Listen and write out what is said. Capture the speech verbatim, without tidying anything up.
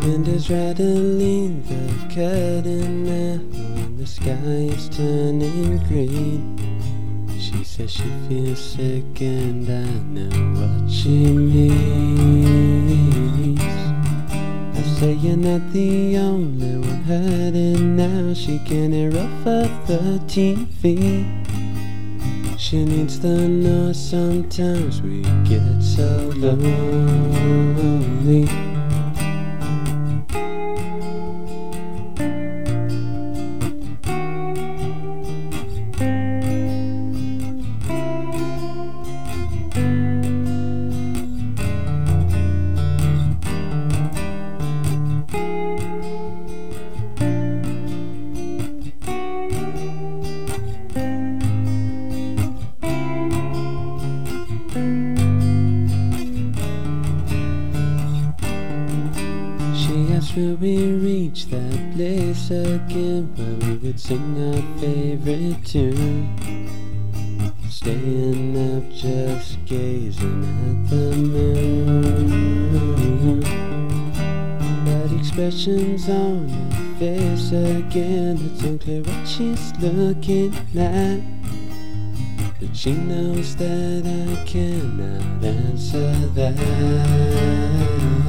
wind is rattling the curtain now, and the sky is turning green. She says she feels sick, and I know what she means. I say you're not the only one hurting now. She can't hear off of the T V. She needs to know sometimes we get so lonely. Will we reach that place again where we would sing our favorite tune? Staying up just gazing at the moon. That expression's on her face again. It's unclear what she's looking at, but she knows that I cannot answer that.